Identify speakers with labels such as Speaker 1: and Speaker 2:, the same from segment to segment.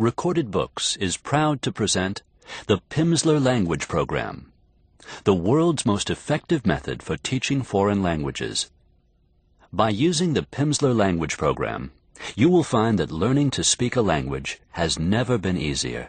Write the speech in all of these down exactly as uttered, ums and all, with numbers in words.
Speaker 1: Recorded Books is proud to present the Pimsleur Language Program, the world's most effective method for teaching foreign languages. By using the Pimsleur Language Program, you will find that learning to speak a language has never been easier.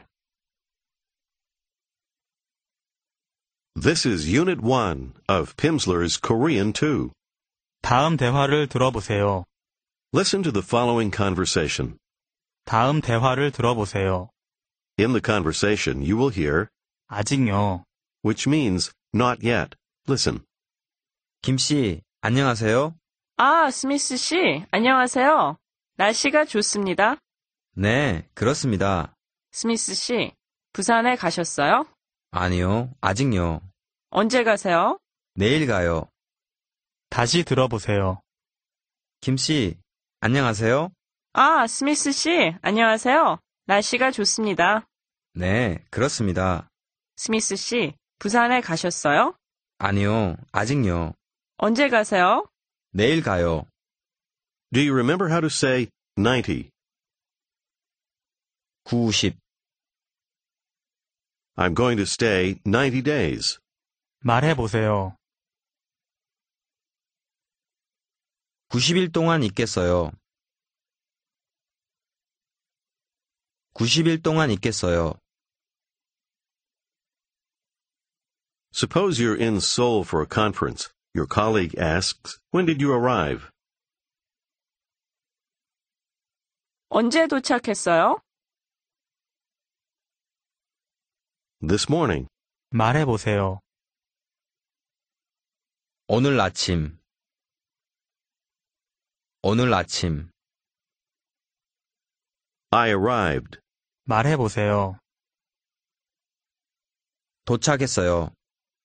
Speaker 2: This is Unit one of Pimsleur's Korean two.
Speaker 3: 다음 대화를 들어보세요.
Speaker 2: Listen to the following conversation.
Speaker 3: 다음 대화를 들어보세요.
Speaker 2: In the conversation, you will hear,
Speaker 3: 아직요.
Speaker 2: which means not yet. Listen.
Speaker 4: 김 씨, 안녕하세요.
Speaker 5: 아, 스미스 씨, 안녕하세요. 날씨가 좋습니다.
Speaker 4: 네, 그렇습니다.
Speaker 5: 스미스 씨, 부산에 가셨어요?
Speaker 4: 아니요, 아직요.
Speaker 5: 언제 가세요?
Speaker 4: 내일 가요.
Speaker 3: 다시 들어보세요.
Speaker 4: 김 씨, 안녕하세요.
Speaker 5: 아, 스미스 씨, 안녕하세요. 날씨가 좋습니다.
Speaker 4: 네, 그렇습니다.
Speaker 5: 스미스 씨, 부산에 가셨어요?
Speaker 4: 아니요, 아직요.
Speaker 5: 언제 가세요?
Speaker 4: 내일 가요.
Speaker 2: Do you remember how to say ninety?
Speaker 4: 구십.
Speaker 2: I'm going to stay ninety days.
Speaker 3: 말해보세요.
Speaker 4: 구십 일 동안 있겠어요. 구십 일 동안 있겠어요.
Speaker 2: Suppose you're in Seoul for a conference. Your colleague asks, when did you arrive?
Speaker 5: 언제 도착했어요?
Speaker 2: This morning.
Speaker 3: 말해보세요.
Speaker 4: 오늘 아침. 오늘 아침.
Speaker 2: I arrived.
Speaker 3: 말해보세요.
Speaker 4: 도착했어요.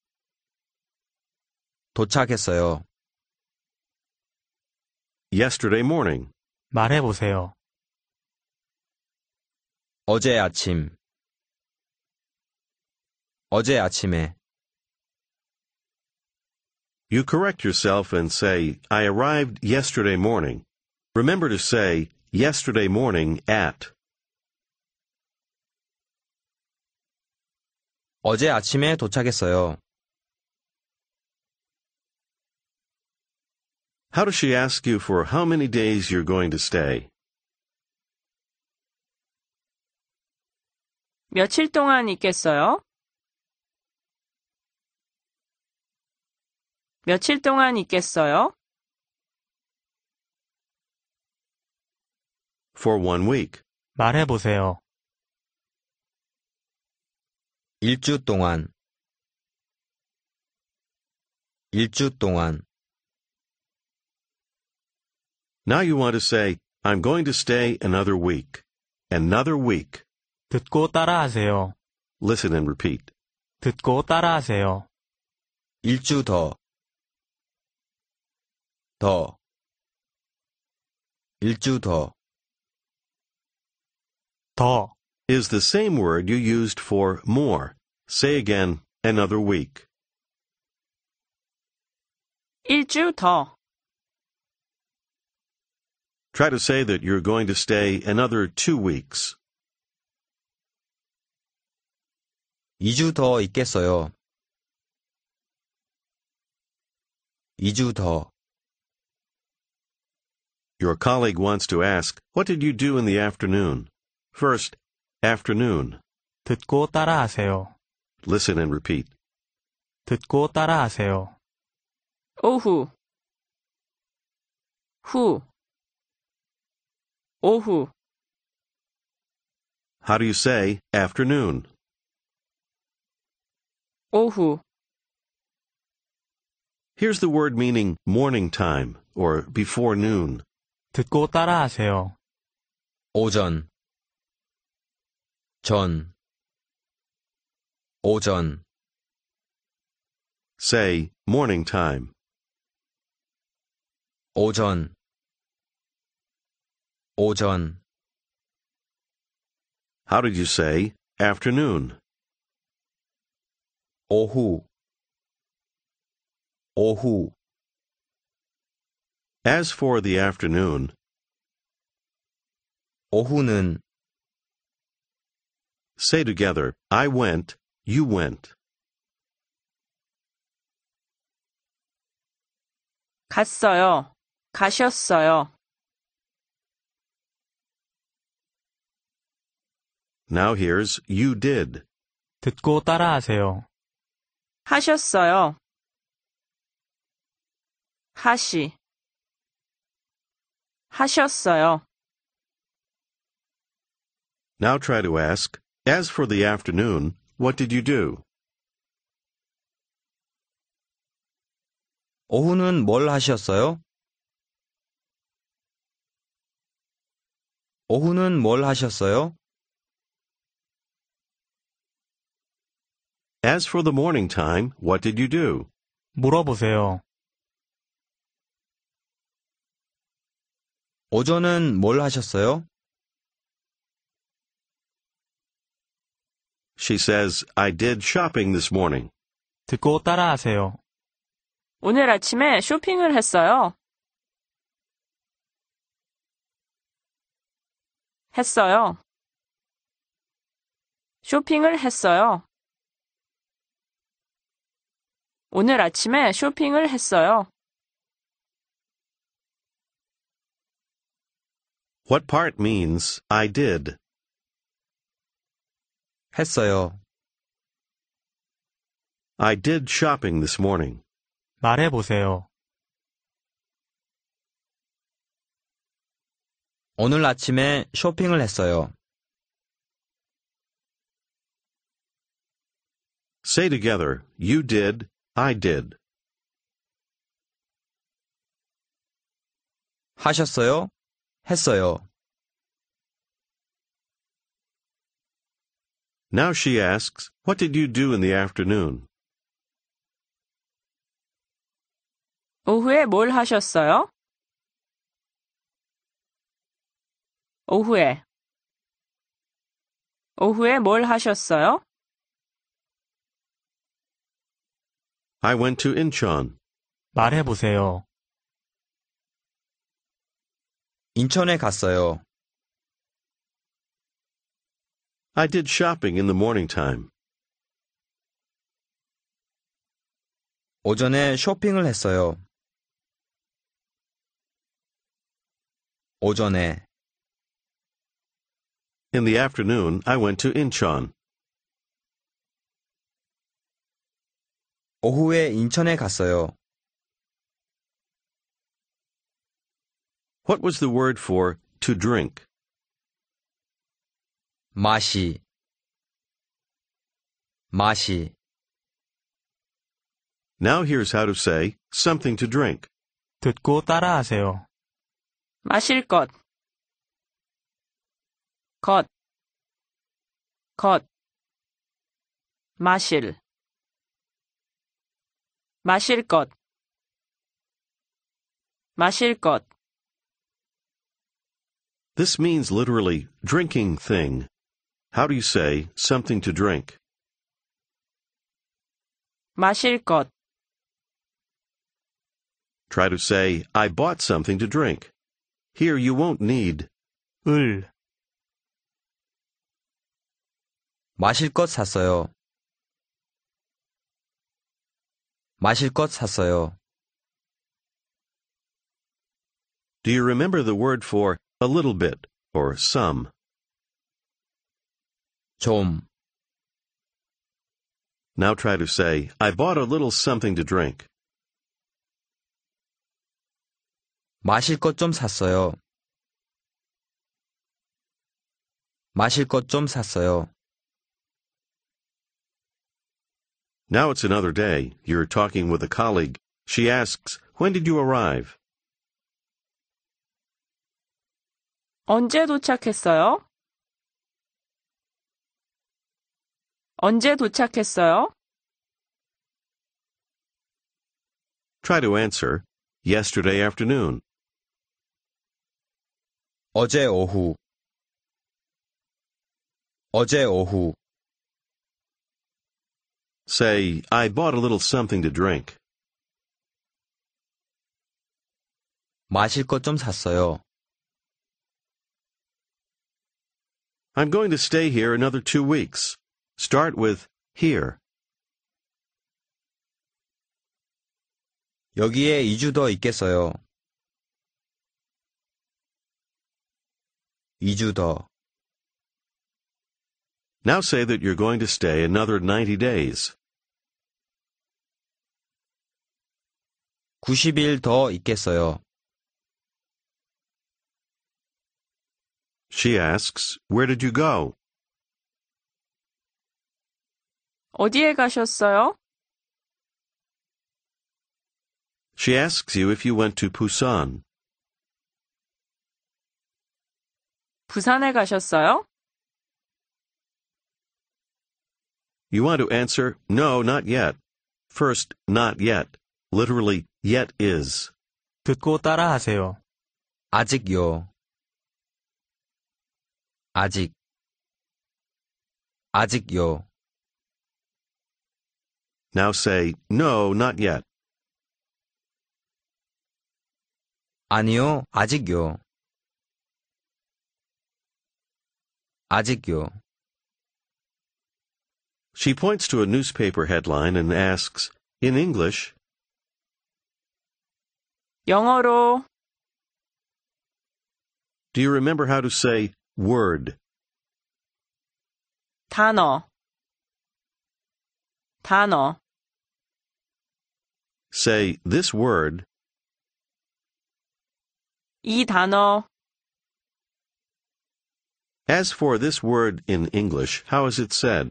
Speaker 4: 도착했어요.
Speaker 2: Yesterday morning.
Speaker 3: 말해보세요.
Speaker 4: 어제 아침. 어제 아침에.
Speaker 2: You correct yourself and say, I arrived yesterday morning. Remember to say, yesterday morning at.
Speaker 4: 어제 아침에 도착했어요.
Speaker 2: How does she ask you for how many days you're going to stay?
Speaker 5: 며칠 동안 있겠어요? 며칠 동안 있겠어요?
Speaker 2: For one week.
Speaker 3: 말해보세요.
Speaker 4: 일주 동안. 일주 동안.
Speaker 2: Now you want to say, I'm going to stay another week. Another week.
Speaker 3: 듣고 따라하세요.
Speaker 2: Listen and repeat.
Speaker 3: 듣고 따라하세요.
Speaker 4: 일주 더. 더. 일주 더.
Speaker 3: 더.
Speaker 2: Is the same word you used for more. Say again, another week.
Speaker 5: 일주 더.
Speaker 2: Try to say that you're going to stay another two weeks.
Speaker 4: 이 주 더 있겠어요. 이 주 더.
Speaker 2: Your colleague wants to ask, what did you do in the afternoon? First, afternoon.
Speaker 3: 듣고 따라하세요.
Speaker 2: Listen and repeat.
Speaker 3: 듣고 따라하세요.
Speaker 5: 오후. 후. 오후.
Speaker 2: How do you say afternoon?
Speaker 5: 오후.
Speaker 2: Here's the word meaning morning time or before noon.
Speaker 3: 듣고 따라하세요.
Speaker 4: 오전. 전. 오전.
Speaker 2: Say morning time.
Speaker 4: 오전. 오전.
Speaker 2: How did you say afternoon?
Speaker 4: 오후. 오후.
Speaker 2: As for the afternoon,
Speaker 4: 오후는
Speaker 2: Say together, I went, you went.
Speaker 5: 갔어요. 가셨어요.
Speaker 2: Now here's you did.
Speaker 3: 듣고 따라하세요.
Speaker 5: 하셨어요. 하시. 하셨어요.
Speaker 2: Now try to ask, as for the afternoon, what did you do?
Speaker 4: 오후는 뭘 하셨어요? 오후는 뭘 하셨어요?
Speaker 2: As for the morning time, what did you do?
Speaker 3: 물어보세요.
Speaker 4: 오전은 뭘 하셨어요?
Speaker 2: She says, I did shopping this morning.
Speaker 3: 듣고 따라하세요.
Speaker 5: 오늘 아침에 쇼핑을 했어요. 했어요. 쇼핑을 했어요. 오늘 아침에 쇼핑을 했어요.
Speaker 2: What part means I did?
Speaker 4: 했어요.
Speaker 2: I did shopping this morning.
Speaker 3: 말해보세요.
Speaker 4: 오늘 아침에 쇼핑을 했어요.
Speaker 2: Say together, you did, I did.
Speaker 4: 하셨어요? 했어요.
Speaker 2: Now she asks, what did you do in the afternoon?
Speaker 5: 오후에 뭘 하셨어요? 오후에. 오후에 뭘 하셨어요?
Speaker 2: I went to Incheon.
Speaker 3: 말해보세요.
Speaker 4: 인천에 갔어요.
Speaker 2: I did shopping in the morning time.
Speaker 4: 오전에 쇼핑을 했어요. 오전에.
Speaker 2: In the afternoon, I went to Incheon.
Speaker 4: 오후에 인천에 갔어요.
Speaker 2: What was the word for to drink?
Speaker 4: 마시. 마시.
Speaker 2: Now here's how to say something to drink.
Speaker 3: 듣고 따라하세요.
Speaker 5: 마실 것. 것. 것. 마실. 마실 것. 마실 것.
Speaker 2: This means literally drinking thing. How do you say something to drink?
Speaker 5: 마실 것.
Speaker 2: Try to say, I bought something to drink. Here you won't need.
Speaker 3: 을.
Speaker 4: 마실 것 샀어요. 마실 것 샀어요.
Speaker 2: Do you remember the word for a little bit or some?
Speaker 4: 좀.
Speaker 2: Now try to say, I bought a little something to drink.
Speaker 4: 마실 것 좀 샀어요. 마실 것 좀 샀어요.
Speaker 2: Now it's another day. You're talking with a colleague. She asks, when did you arrive?
Speaker 5: 언제 도착했어요? 언제 도착했어요?
Speaker 2: Try to answer, yesterday afternoon.
Speaker 4: 어제 오후. 어제 오후.
Speaker 2: Say, I bought a little something to drink.
Speaker 4: 마실 것 좀 샀어요.
Speaker 2: I'm going to stay here another two weeks. Start with here.
Speaker 4: 여기에 이 주 더 있겠어요. 이 주 더.
Speaker 2: Now say that you're going to stay another ninety days.
Speaker 4: 구십 일 더 있겠어요.
Speaker 2: She asks, where did you go?
Speaker 5: 어디에 가셨어요?
Speaker 2: She asks you if you went to Busan.
Speaker 5: 부산에 가셨어요?
Speaker 2: You want to answer, no, not yet. First, not yet. Literally, yet is.
Speaker 3: 듣고 따라하세요.
Speaker 4: 아직요. 아직. 아직요.
Speaker 2: Now say, no, not yet.
Speaker 4: 아니요, 아직요. 아직요.
Speaker 2: She points to a newspaper headline and asks, in English,
Speaker 5: 영어로.
Speaker 2: do you remember how to say word?
Speaker 5: 단어. 단어.
Speaker 2: Say this word.
Speaker 5: 이 단어.
Speaker 2: As for this word in English, how is it said?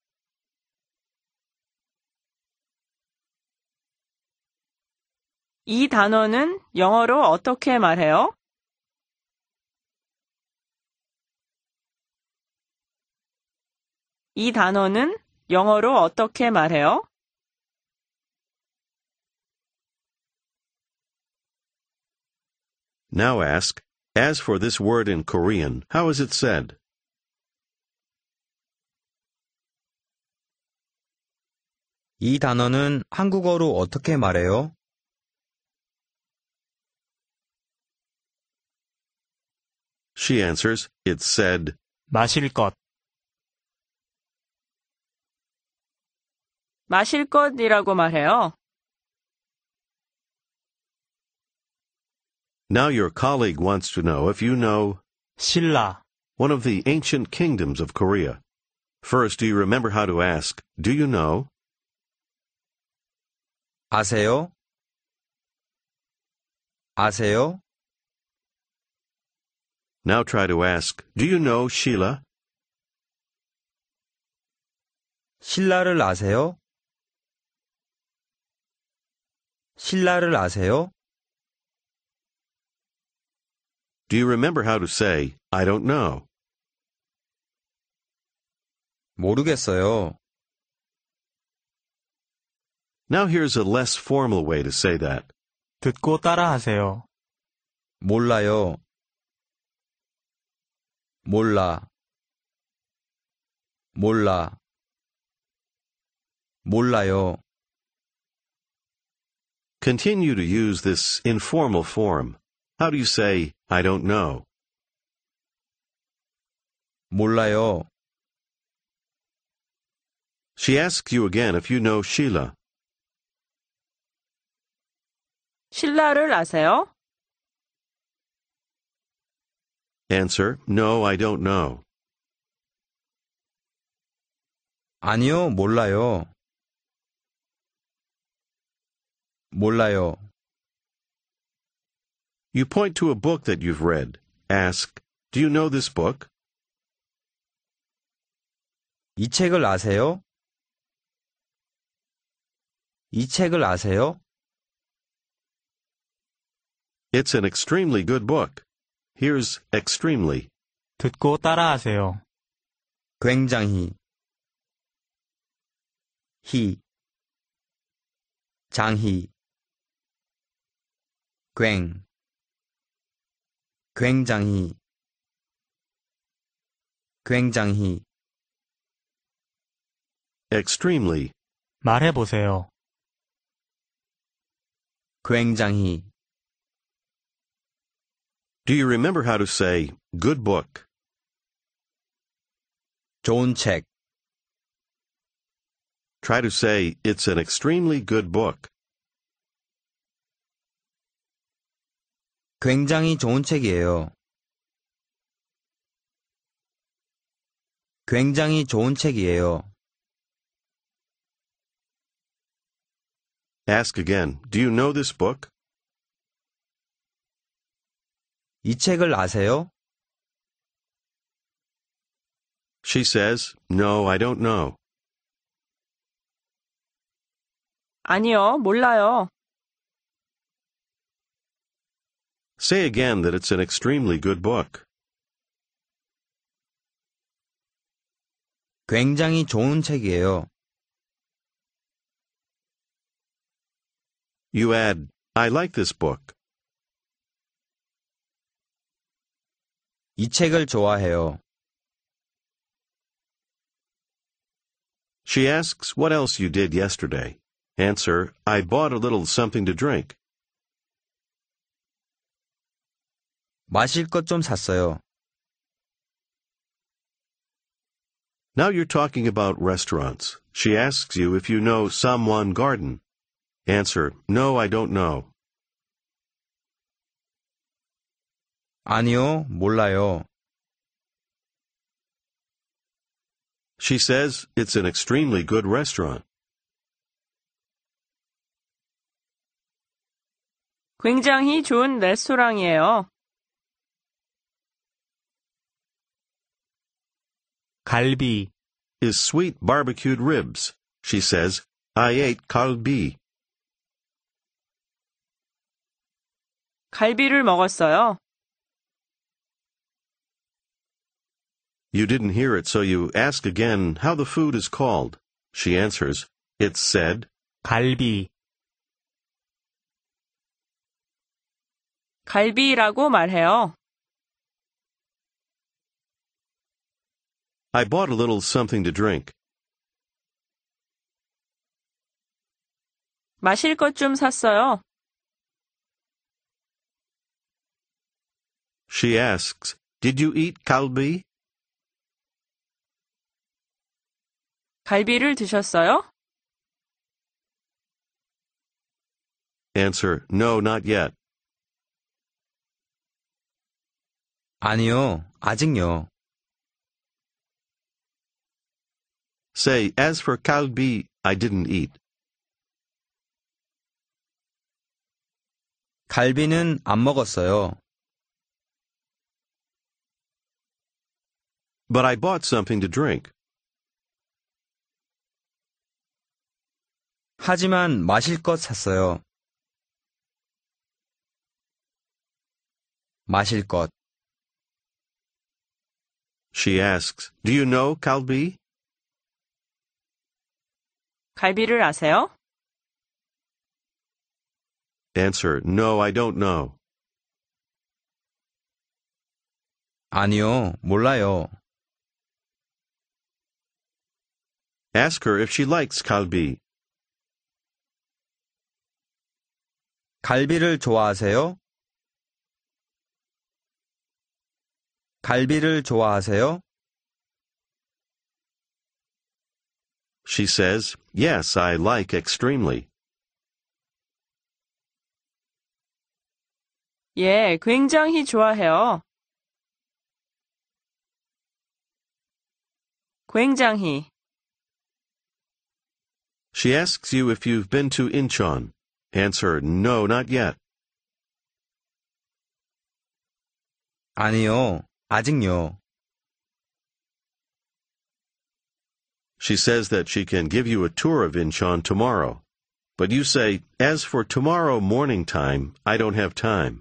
Speaker 5: 이 단어는 영어로 어떻게 말해요? 이 단어는 영어로 어떻게 말해요?
Speaker 2: Now ask, as for this word in Korean, how is it said?
Speaker 4: 이 단어는 한국어로 어떻게 말해요?
Speaker 2: She answers, it's said,
Speaker 3: 마실 것.
Speaker 5: 마실 것이라고 말해요.
Speaker 2: now your colleague wants to know if you know
Speaker 3: 신라.
Speaker 2: one of the ancient kingdoms of Korea. First, do you remember how to ask, do you know?
Speaker 4: 아세요? 아세요?
Speaker 2: Now try to ask, do you know Sheila?
Speaker 4: 신라를 아세요? 신라를 아세요?
Speaker 2: Do you remember how to say, I don't know?
Speaker 4: 모르겠어요.
Speaker 2: Now here's a less formal way to say that.
Speaker 3: 듣고 따라하세요.
Speaker 4: 몰라요. 몰라. 몰라. 몰라요.
Speaker 2: Continue to use this informal form. How do you say, I don't know?
Speaker 4: 몰라요.
Speaker 2: She asks you again if you know Sheila.
Speaker 5: 신라를 아세요?
Speaker 2: Answer, no, I don't know.
Speaker 4: 아니요, 몰라요. 몰라요.
Speaker 2: You point to a book that you've read. Ask, do you know this book?
Speaker 4: 이 책을 아세요? 이 책을 아세요?
Speaker 2: It's an extremely good book. Here's extremely.
Speaker 3: 듣고 따라하세요.
Speaker 4: 굉장히. 히. 장히. 굉. 굉장히. 굉장히.
Speaker 2: Extremely.
Speaker 3: 말해보세요.
Speaker 4: 굉장히.
Speaker 2: Do you remember how to say, good book?
Speaker 4: 좋은 책.
Speaker 2: Try to say, it's an extremely good book.
Speaker 4: 굉장히 좋은 책이에요. 굉장히 좋은 책이에요.
Speaker 2: Ask again, do you know this book?
Speaker 4: 이 책을 아세요?
Speaker 2: She says, no, I don't know.
Speaker 5: 아니요, 몰라요.
Speaker 2: Say again that it's an extremely good book.
Speaker 4: 굉장히 좋은 책이에요.
Speaker 2: You add, I like this book.
Speaker 4: 이 책을 좋아해요.
Speaker 2: She asks what else you did yesterday. Answer, I bought a little something to drink.
Speaker 4: 마실 것 좀 샀어요.
Speaker 2: Now you're talking about restaurants. She asks you if you know Samwan Garden. Answer, no, I don't know.
Speaker 4: 아니요, 몰라요.
Speaker 2: She says it's an extremely good restaurant.
Speaker 5: 굉장히 좋은 레스토랑이에요.
Speaker 3: 갈비,
Speaker 2: Is sweet barbecued ribs. She says, I ate kalbi.
Speaker 5: 갈비를 먹었어요.
Speaker 2: You didn't hear it, so you ask again how the food is called. She answers, it's said,
Speaker 3: 갈비,
Speaker 5: 갈비라고 말해요.
Speaker 2: I bought a little something to drink.
Speaker 5: 마실 것 좀 샀어요.
Speaker 2: She asks, did you eat kalbi?
Speaker 5: 갈비를 드셨어요?
Speaker 2: Answer, no, not yet.
Speaker 4: 아니요, 아직요.
Speaker 2: Say, as for kalbi, I didn't eat.
Speaker 4: 갈비는 안 먹었어요.
Speaker 2: But I bought something to drink.
Speaker 4: 하지만 마실 것 샀어요. 마실 것.
Speaker 2: She asks, do you know kalbi?
Speaker 5: 갈비를 아세요?
Speaker 2: Answer, no, I don't know.
Speaker 4: 아니요, 몰라요.
Speaker 2: Ask her if she likes kalbi.
Speaker 4: 갈비를 좋아하세요? 갈비를 좋아하세요?
Speaker 2: She says, yes, I like extremely.
Speaker 5: 예, 굉장히 좋아해요. 굉장히.
Speaker 2: She asks you if you've been to Incheon. Answer, no, not yet.
Speaker 4: 아니요, 아직요.
Speaker 2: She says that she can give you a tour of Incheon tomorrow. But you say, as for tomorrow morning time, I don't have time.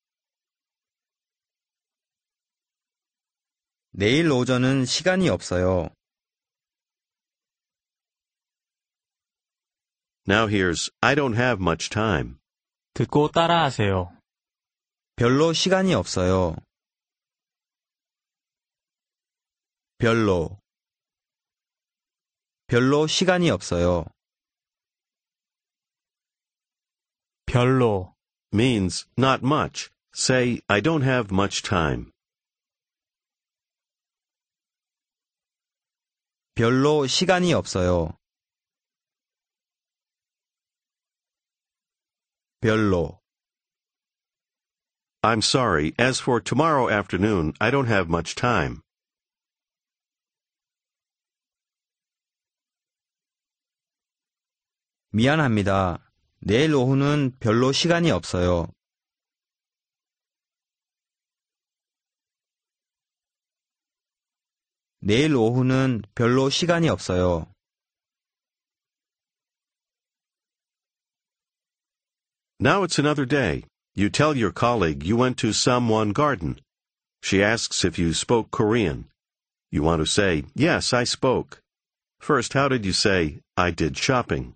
Speaker 4: 내일 오전은 시간이 없어요.
Speaker 2: Now here's, I don't have much time.
Speaker 3: 듣고 따라하세요.
Speaker 4: 별로 시간이 없어요. 별로. 별로 시간이 없어요.
Speaker 3: 별로,
Speaker 2: Means not much. Say, I don't have much time.
Speaker 4: 별로 시간이 없어요. 별로,
Speaker 2: I'm sorry. As for tomorrow afternoon, I don't have much time.
Speaker 4: 미안합니다. 내일 오후는 별로 시간이 없어요. 내일 오후는 별로 시간이 없어요.
Speaker 2: Now it's another day. You tell your colleague you went to some one garden. She asks if you spoke Korean. You want to say, yes, I spoke. First, how did you say, I did shopping?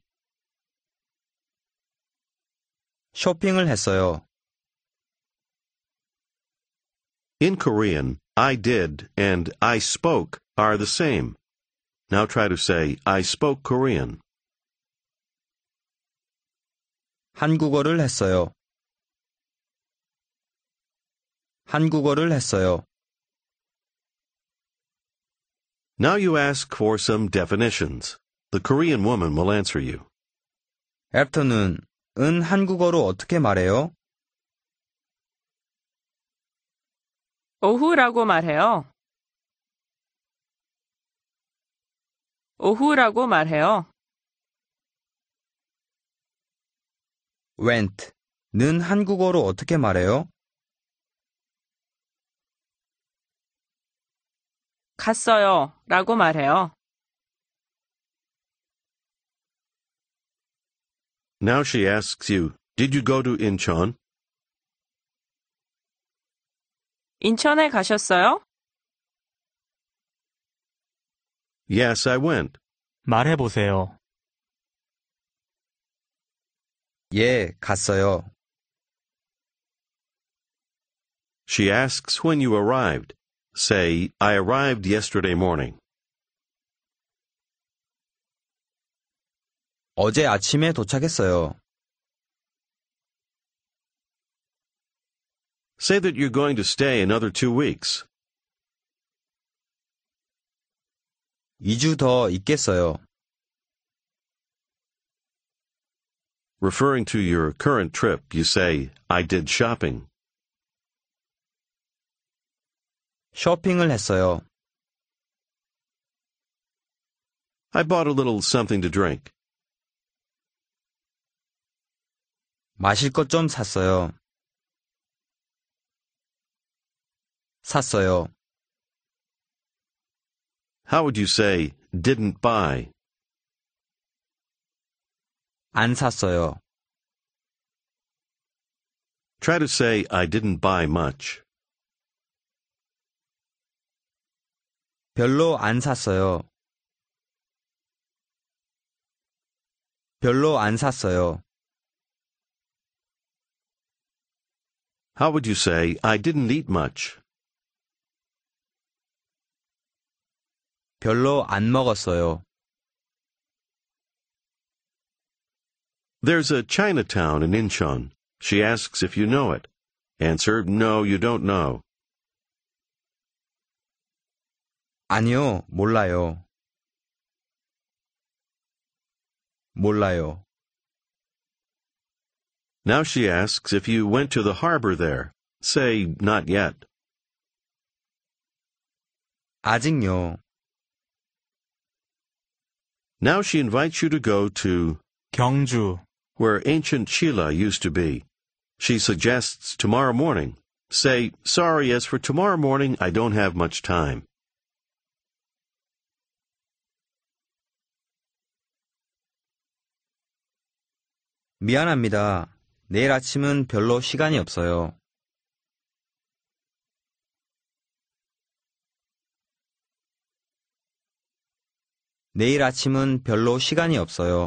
Speaker 4: 쇼핑을 했어요.
Speaker 2: In Korean, I did and I spoke are the same. Now try to say, I spoke Korean.
Speaker 4: 한국어를 했어요. 한국어를 했어요.
Speaker 2: Now you ask for some definitions. The Korean woman will answer you.
Speaker 4: afternoon, 은 한국어로 어떻게 말해요?
Speaker 5: 오후라고 말해요. 오후라고 말해요.
Speaker 4: went, 는 한국어로 어떻게 말해요?
Speaker 5: 갔어요. 라고 말해요.
Speaker 2: Now she asks you, did you go to Incheon?
Speaker 5: 인천에 가셨어요?
Speaker 2: Yes, I went.
Speaker 3: 말해보세요.
Speaker 4: 예, 갔어요.
Speaker 2: She asks when you arrived. Say, I arrived yesterday morning.
Speaker 4: 어제 아침에 도착했어요.
Speaker 2: Say that you're going to stay another two weeks.
Speaker 4: 이 주 더 있겠어요.
Speaker 2: Referring to your current trip, you say, I did shopping.
Speaker 4: 쇼핑을 했어요.
Speaker 2: I bought a little something to drink.
Speaker 4: 마실 것 좀 샀어요. 샀어요.
Speaker 2: How would you say, didn't buy?
Speaker 4: 안 샀어요.
Speaker 2: Try to say, I didn't buy much.
Speaker 4: 별로 안 샀어요. 별로 안 샀어요.
Speaker 2: How would you say, I didn't eat much?
Speaker 4: 별로 안 먹었어요.
Speaker 2: There's a Chinatown in Incheon. She asks if you know it. Answer, no, you don't know.
Speaker 4: 아니요, 몰라요. 몰라요.
Speaker 2: Now she asks if you went to the harbor there. Say, not yet.
Speaker 4: 아직요.
Speaker 2: Now she invites you to go to
Speaker 3: 경주,
Speaker 2: where ancient Sheila used to be. She suggests tomorrow morning. Say, sorry, as for tomorrow morning, I don't have much time.
Speaker 4: 미안합니다. 내일 아침은 별로 시간이 없어요. 내일 아침은 별로 시간이 없어요.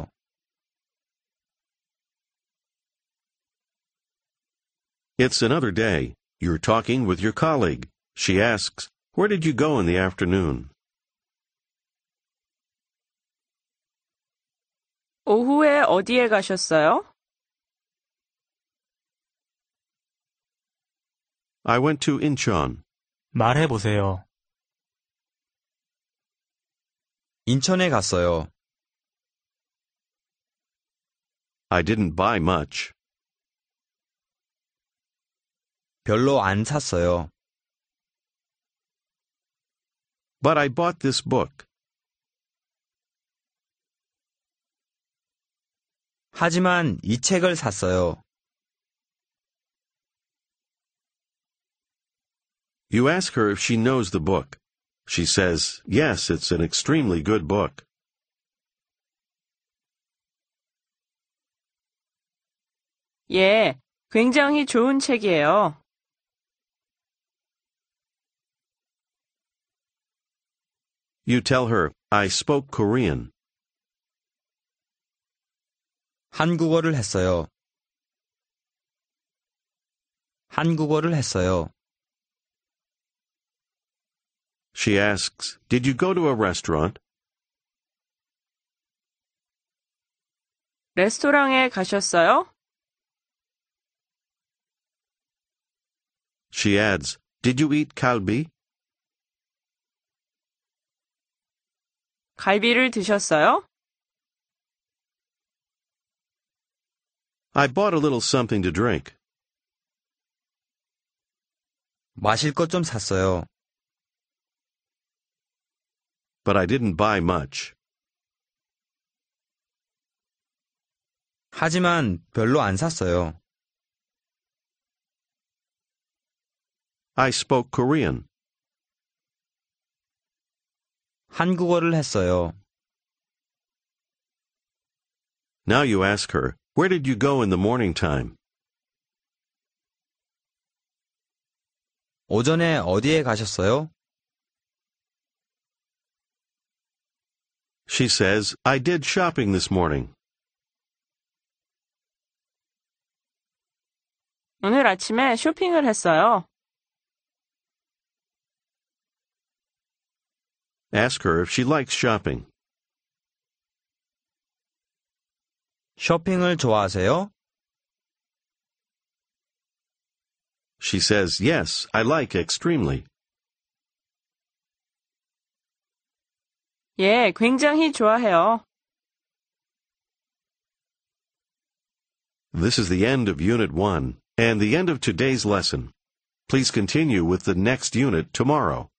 Speaker 2: It's another day. You're talking with your colleague. She asks, where did you go in the afternoon?
Speaker 5: 오후에 어디에 가셨어요?
Speaker 2: I went to Incheon.
Speaker 3: 말해보세요.
Speaker 4: 인천에 갔어요.
Speaker 2: I didn't buy much.
Speaker 4: 별로 안 샀어요.
Speaker 2: But I bought this book.
Speaker 4: 하지만 이 책을 샀어요.
Speaker 2: You ask her if she knows the book. She says, yes, it's an extremely good book.
Speaker 5: 예, 굉장히 좋은 책이에요.
Speaker 2: You tell her, I spoke Korean.
Speaker 4: 한국어를 했어요. 한국어를 했어요.
Speaker 2: She asks, did you go to a restaurant?
Speaker 5: 레스토랑에 가셨어요?
Speaker 2: She adds, did you eat kalbi?
Speaker 5: 갈비를 드셨어요?
Speaker 2: I bought a little something to drink.
Speaker 4: 마실 것 좀 샀어요.
Speaker 2: But I didn't buy much.
Speaker 4: 하지만 별로 안 샀어요.
Speaker 2: I spoke Korean.
Speaker 4: 한국어를 했어요.
Speaker 2: Now you ask her, where did you go in the morning time?
Speaker 4: 오전에 어디에 가셨어요?
Speaker 2: She says, I did shopping this morning.
Speaker 5: 오늘 아침에 쇼핑을 했어요.
Speaker 2: Ask her if she likes shopping.
Speaker 4: 쇼핑을 좋아하세요?
Speaker 2: She says, yes, I like extremely.
Speaker 5: 예, 굉장히 좋아해요.
Speaker 2: This is the end of Unit one and the end of today's lesson. Please continue with the next unit tomorrow.